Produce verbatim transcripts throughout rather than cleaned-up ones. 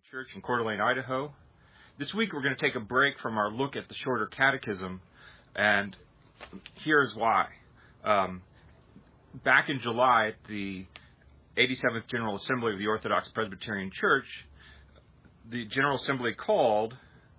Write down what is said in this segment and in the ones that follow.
Church in Coeur d'Alene, Idaho. This week we're going to take a break from our look at the shorter catechism, and here's why. Um, back in July, at the eighty-seventh General Assembly of the Orthodox Presbyterian Church, the General Assembly called,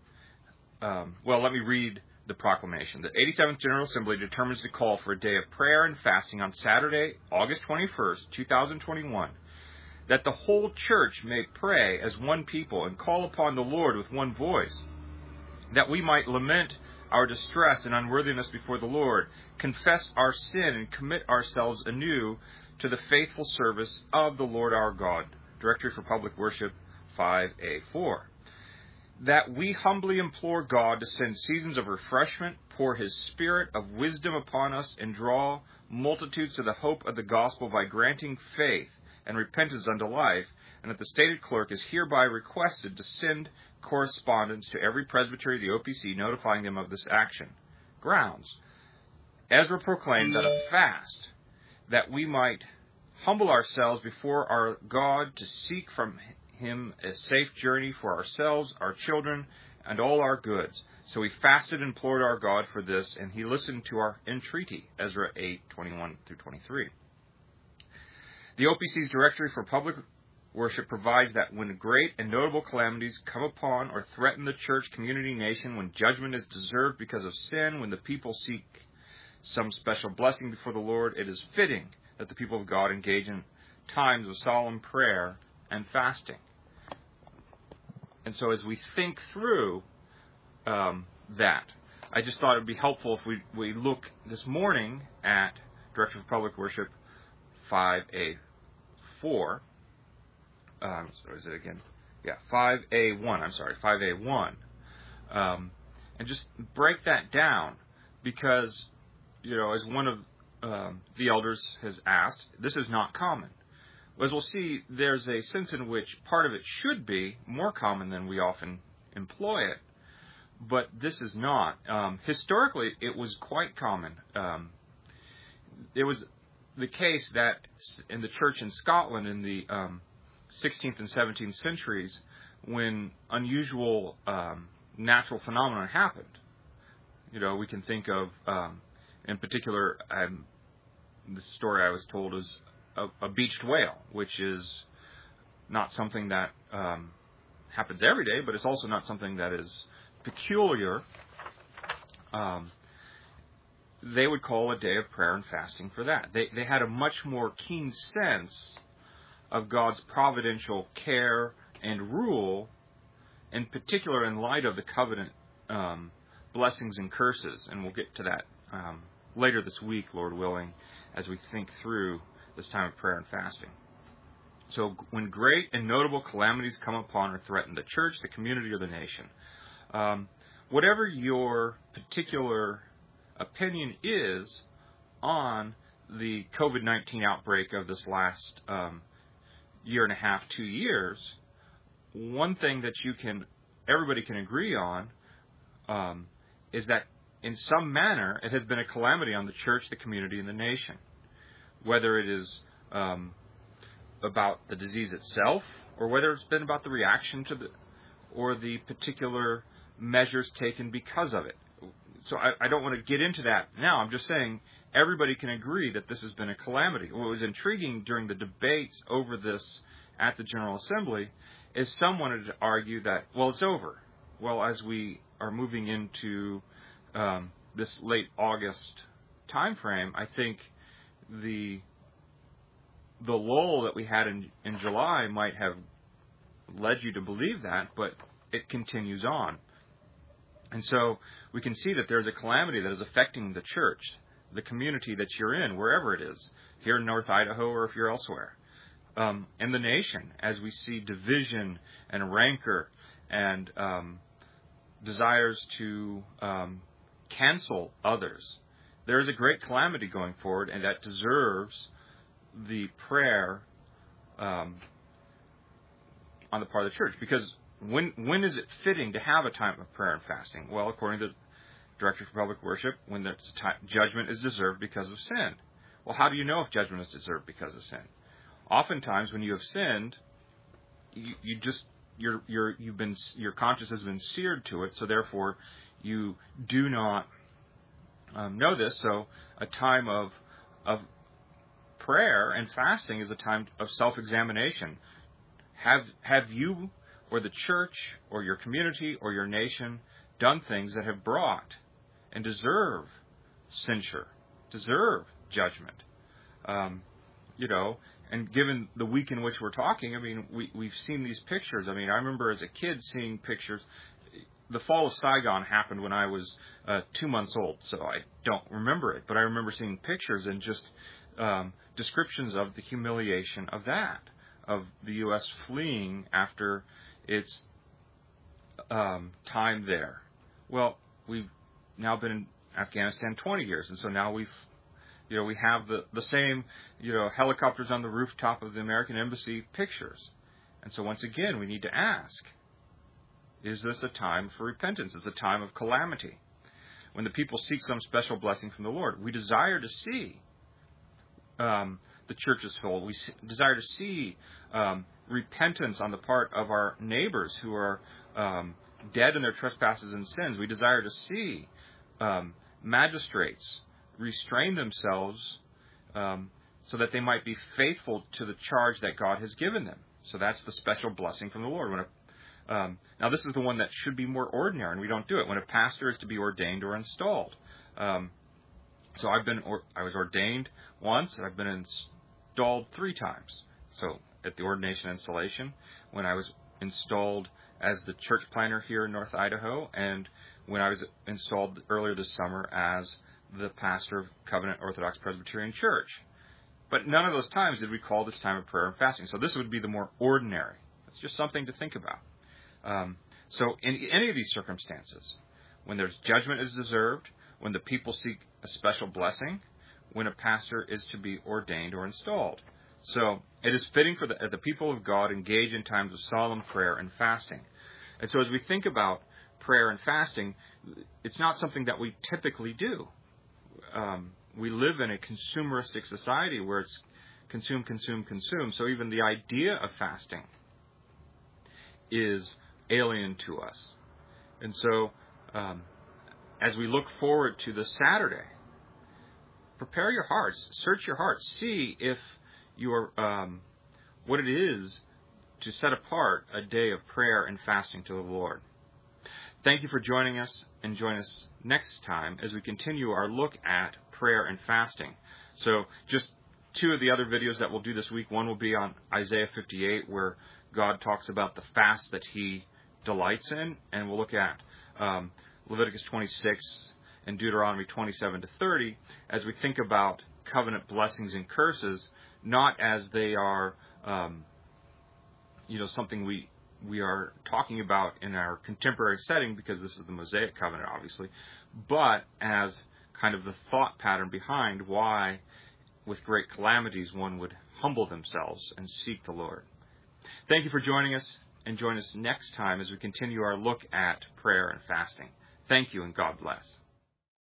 um, well, let me read the proclamation. The eighty-seventh General Assembly determines to call for a day of prayer and fasting on Saturday, August twenty-first, two thousand twenty-one, that the whole church may pray as one people and call upon the Lord with one voice, that we might lament our distress and unworthiness before the Lord, confess our sin, and commit ourselves anew to the faithful service of the Lord our God. Directory for Public Worship five A four. That we humbly implore God to send seasons of refreshment, pour His Spirit of wisdom upon us, and draw multitudes to the hope of the gospel by granting faith and repentance unto life, and that the stated clerk is hereby requested to send correspondence to every presbytery of the O P C notifying them of this action. Grounds. Ezra proclaimed that a fast, that we might humble ourselves before our God to seek from Him a safe journey for ourselves, our children, and all our goods. So we fasted and implored our God for this, and He listened to our entreaty. Ezra eight, twenty-one through twenty-three. The O P C's Directory for Public Worship provides that when great and notable calamities come upon or threaten the church, community, nation, when judgment is deserved because of sin, when the people seek some special blessing before the Lord, it is fitting that the people of God engage in times of solemn prayer and fasting. And so as we think through um, that, I just thought it would be helpful if we, we look this morning at Directory for Public Worship five A four. Um, so is it again? Yeah, five A one. I'm sorry, five A one. Um, and just break that down because, you know, as one of um, the elders has asked, this is not common. As we'll see, there's a sense in which part of it should be more common than we often employ it, but this is not. Um, historically, it was quite common. Um, it was the case that in the church in Scotland in the um, sixteenth and seventeenth centuries, when unusual um, natural phenomena happened, you know, we can think of, um, in particular, um, the story I was told is a, a beached whale, which is not something that um, happens every day, but it's also not something that is peculiar. Um, they would call a day of prayer and fasting for that. They they had a much more keen sense of God's providential care and rule, in particular in light of the covenant um, blessings and curses. And we'll get to that um, later this week, Lord willing, as we think through this time of prayer and fasting. So when great and notable calamities come upon or threaten the church, the community, or the nation, um, whatever your particular opinion is on the COVID nineteen outbreak of this last um, year and a half, two years, one thing that you can, everybody can agree on, um, is that in some manner it has been a calamity on the church, the community, and the nation. Whether it is um, about the disease itself, or whether it's been about the reaction to the, or the particular measures taken because of it. So I, I don't want to get into that now. I'm just saying everybody can agree that this has been a calamity. What was intriguing during the debates over this at the General Assembly is some wanted to argue that, well, it's over. Well, as we are moving into um, this late August time frame, I think the the lull that we had in, in July might have led you to believe that, but it continues on. And so we can see that there's a calamity that is affecting the church, the community that you're in, wherever it is, here in North Idaho or if you're elsewhere, um, and the nation, as we see division and rancor and um, desires to um, cancel others. There is a great calamity going forward, and that deserves the prayer um, on the part of the church. Because when when is it fitting to have a time of prayer and fasting? Well, according to the Directory for Public Worship, when the t- judgment is deserved because of sin. Well, how do you know if judgment is deserved because of sin? Oftentimes, when you have sinned, you, you just you're, you're, you've been, your conscience has been seared to it, so therefore you do not um, know this. So a time of of prayer and fasting is a time of self-examination. Have have you or the church or your community or your nation done things that have brought and deserve censure, deserve judgment? Um, you know, and given the week in which we're talking, I mean, we, we've seen these pictures. I mean, I remember as a kid seeing pictures. The fall of Saigon happened when I was uh, two months old, so I don't remember it. But I remember seeing pictures and just um, descriptions of the humiliation of that, of the U S fleeing after its um, time there. Well, we've now been in Afghanistan twenty years, and so now we've, you know, we have the, the same, you know, helicopters on the rooftop of the American Embassy pictures. And so once again, we need to ask, is this a time for repentance? Is it a time of calamity? When the people seek some special blessing from the Lord, we desire to see um, the church's full. We desire to see um, repentance on the part of our neighbors who are um, dead in their trespasses and sins. We desire to see um, magistrates restrain themselves um, so that they might be faithful to the charge that God has given them. So that's the special blessing from the Lord. When a Um, now, this is the one that should be more ordinary, and we don't do it. When a pastor is to be ordained or installed. Um, so I've been, or, I was ordained once, and I've been installed three times. So at the ordination installation, when I was installed as the church planter here in North Idaho, and when I was installed earlier this summer as the pastor of Covenant Orthodox Presbyterian Church. But none of those times did we call this time of prayer and fasting. So this would be the more ordinary. It's just something to think about. Um, so in any of these circumstances, when there's judgment is deserved, when the people seek a special blessing, when a pastor is to be ordained or installed. So it is fitting for the, the people of God engage in times of solemn prayer and fasting. And so as we think about prayer and fasting, it's not something that we typically do. Um, we live in a consumeristic society where it's consume, consume, consume. So even the idea of fasting is alien to us. And so um, as we look forward to this Saturday, prepare your hearts, search your hearts, see if you are um, what it is to set apart a day of prayer and fasting to the Lord. Thank you for joining us, and join us next time as we continue our look at prayer and fasting. So just two of the other videos that we'll do this week. One will be on Isaiah fifty-eight, where God talks about the fast that he delights in, and we'll look at um, Leviticus twenty-six and Deuteronomy twenty-seven to thirty as we think about covenant blessings and curses, not as they are, um, you know, something we we are talking about in our contemporary setting, because this is the Mosaic covenant, obviously, but as kind of the thought pattern behind why, with great calamities, one would humble themselves and seek the Lord. Thank you for joining us, and join us next time as we continue our look at prayer and fasting. Thank you, and God bless.